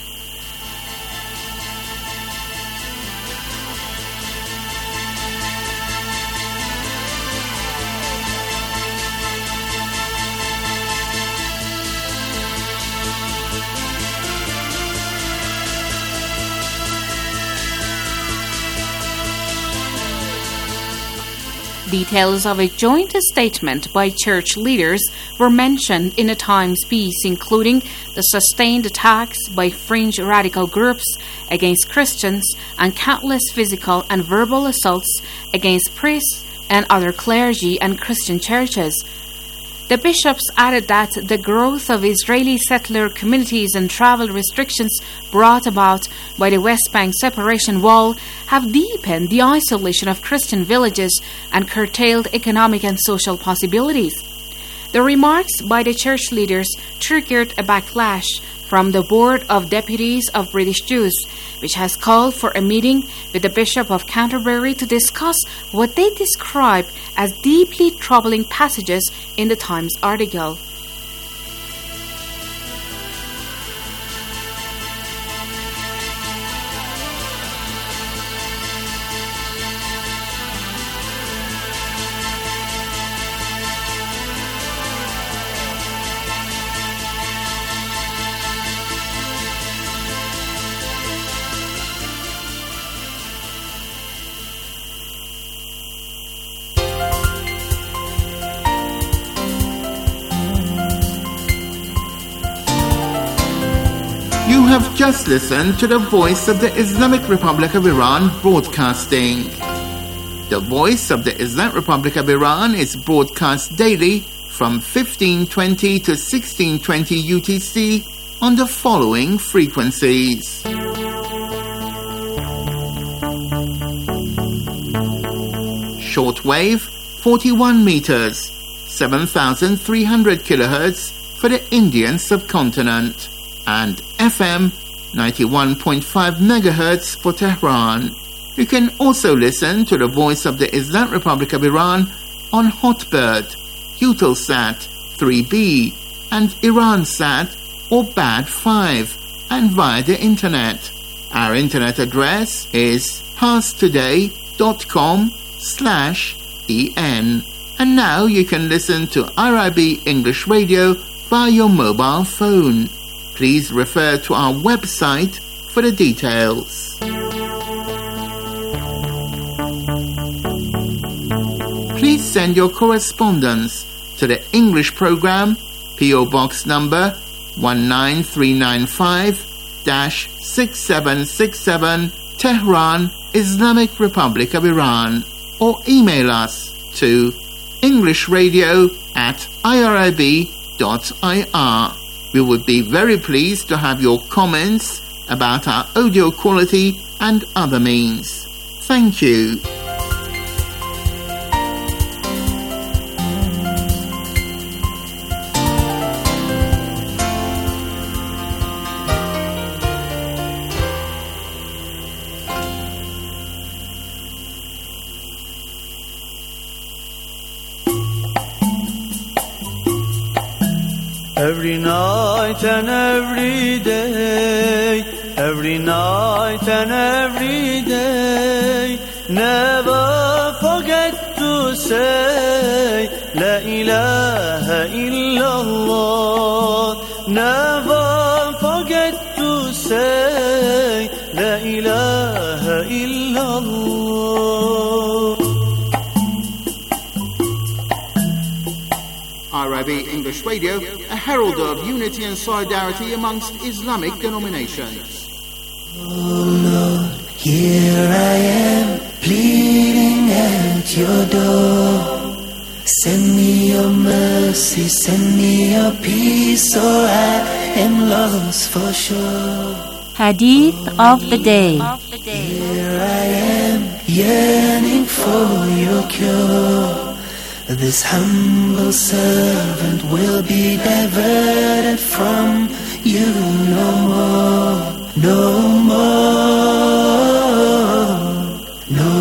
Details of a joint statement by church leaders were mentioned in the Times piece, including the sustained attacks by fringe radical groups against Christians and countless physical and verbal assaults against priests and other clergy and Christian churches. The bishops added that the growth of Israeli settler communities and travel restrictions brought about by the West Bank separation wall have deepened the isolation of Christian villages and curtailed economic and social possibilities. The remarks by the church leaders triggered a backlash from the Board of Deputies of British Jews, which has called for a meeting with the Bishop of Canterbury to discuss what they describe as deeply troubling passages in the Times article.
You have just listened to the Voice of the Islamic Republic of Iran broadcasting. The Voice of the Islamic Republic of Iran is broadcast daily from fifteen twenty to sixteen twenty U T C on the following frequencies. Shortwave forty-one meters, seven thousand three hundred kilohertz for the Indian subcontinent, and F M ninety-one point five megahertz for Tehran. You can also listen to the Voice of the Islamic Republic of Iran on Hotbird, Eutelsat three B, and Iransat or B A D five, and via the internet. Our internet address is parstoday.com slash en. And now you can listen to R I B English Radio via your mobile phone. Please refer to our website for the details. Please send your correspondence to the English program, P O Box number one nine three nine five, six seven six seven, Tehran, Islamic Republic of Iran, or email us to englishradio at irib dot I R. We would be very pleased to have your comments about our audio quality and other means. Thank you.
Every night and every day, every night and every day, never forget to say La ilaha illallah. Never forget to say La ilaha illallah.
R I B English Radio, a herald of unity and solidarity amongst Islamic denominations.
Oh Lord, here I am, pleading at your door. Send me your mercy, send me your peace, or I am lost for sure.
Hadith of the day.
Here I am, yearning for your cure. This humble servant will be diverted from you no more, no more, no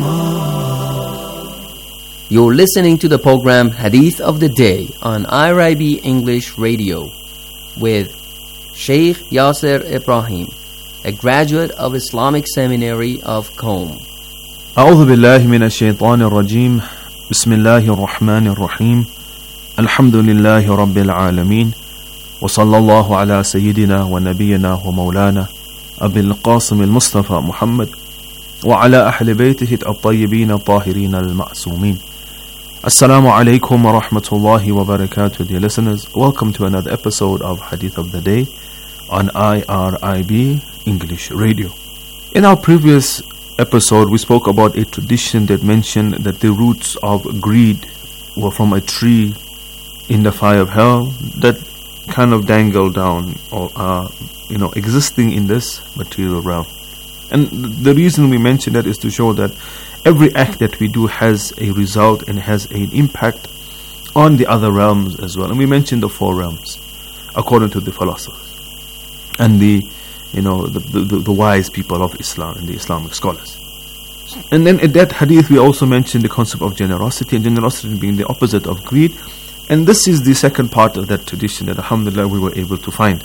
more.
You're listening to the program Hadith of the Day on I R I B English Radio with Sheikh Yasser Ibrahim, a graduate of Islamic Seminary of Qom.
أعوذ بالله من الشيطان الرجيم بسم الله الرحمن الرحيم الحمد لله رب العالمين وصلى الله على سيدنا ونبينا ومولانا أبي القاسم المصطفى محمد وعلى أهل بيته الطيبين الطاهرين المعصومين. Assalamu alaikum wa rahmatullahi wa barakatuh, dear listeners. Welcome to another episode of Hadith of the Day on I R I B English Radio. In our previous episode, we spoke about a tradition that mentioned that the roots of greed were from a tree in the fire of hell that kind of dangle down or are, you know, existing in this material realm. And the reason we mention that is to show that every act that we do has a result and has an impact on the other realms as well. And we mentioned the four realms according to the philosophers and the, you know, the, the, the wise people of Islam and the Islamic scholars. And then in that hadith we also mentioned the concept of generosity, and generosity being the opposite of greed. And this is the second part of that tradition that alhamdulillah we were able to find.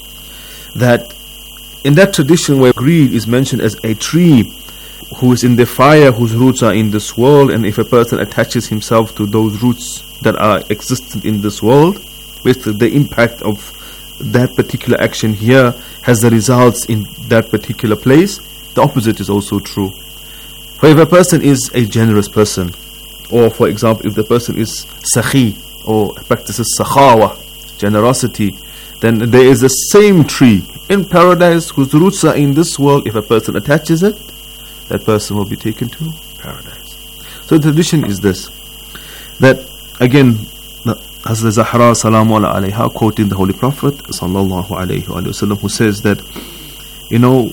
That in that tradition where greed is mentioned as a tree who is in the fire, whose roots are in this world, and if a person attaches himself to those roots that are existent in this world, with the impact of that particular action here has the results in that particular place, the opposite is also true. For if a person is a generous person, or for example if the person is sakhi, or practices sakhawa, generosity, then there is the same tree in paradise whose roots are in this world. If a person attaches it, that person will be taken to paradise. So the tradition is this, that again Hazrat Zahra salamu alayha quoting the Holy Prophet sallallahu alayhi wa sallam, who says that, you know,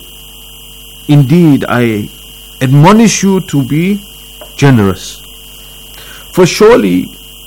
indeed I admonish you to be generous, for surely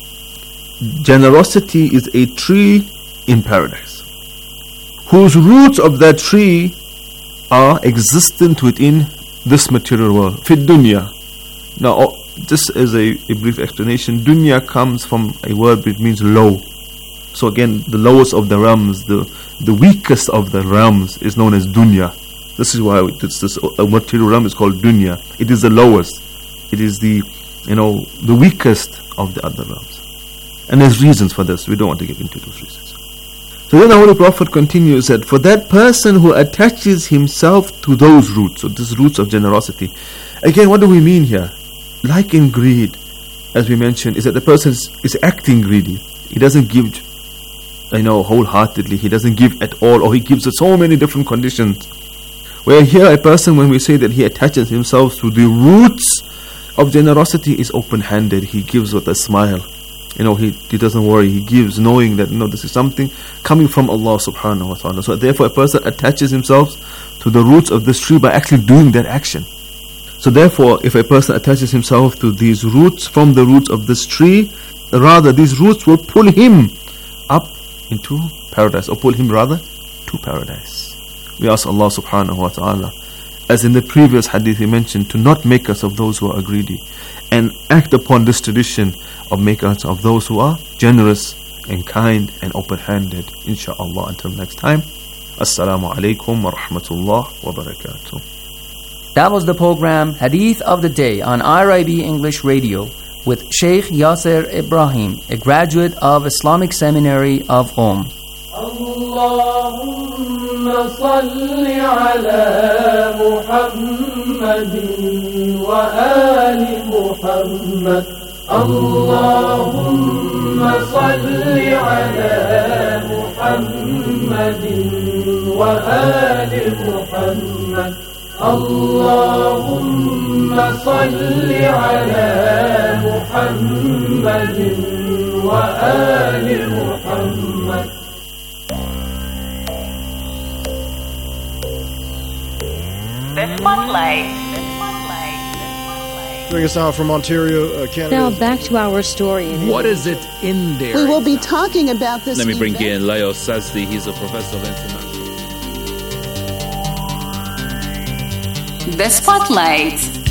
generosity is a tree in paradise whose roots of that tree are existent within this material world, fit dunya. Now, just as a, a brief explanation, dunya comes from a word which means low. So again, the lowest of the realms, the the weakest of the realms is known as dunya. This is why this, this a material realm is called dunya. It is the lowest. It is the, you know, the weakest of the other realms. And there's reasons for this. We don't want to get into those reasons. So then the Holy Prophet continues that for that person who attaches himself to those roots, so these roots of generosity, again, what do we mean here? Like in greed, as we mentioned, is that the person is, is acting greedy. He doesn't give, you know, wholeheartedly. He doesn't give at all, or he gives at so many different conditions. Where here a person, when we say that he attaches himself to the roots of generosity, is open-handed. He gives with a smile. You know, he, he doesn't worry. He gives knowing that, you know, this is something coming from Allah subhanahu wa ta'ala. So therefore a person attaches himself to the roots of this tree by actually doing that action. So therefore, if a person attaches himself to these roots, from the roots of this tree, rather these roots will pull him up into paradise, or pull him rather to paradise. We ask Allah subhanahu wa ta'ala, as in the previous hadith he mentioned, to not make us of those who are greedy, and act upon this tradition of making us of those who are generous and kind and open-handed, insha'Allah. Until next time, Assalamu alaikum wa rahmatullah wa barakatuh.
That was the program Hadith of the Day on I R I B English Radio with Sheikh Yasser Ibrahim, a graduate of Islamic Seminary of Qom.
Allahumma salli ala Muhammadin wa ali Muhammad. Allahumma salli ala Muhammadin wa ali Muhammad. Allahumma salli ala Muhammadin wa ali Muhammad.
The Spotlight. Joining us now from Ontario, uh, Canada.
Now back to our story.
What is it in there?
We will be talking about this.
Let me bring
event.
in Leo Sazdi. He's a professor of international.
The Spotlight.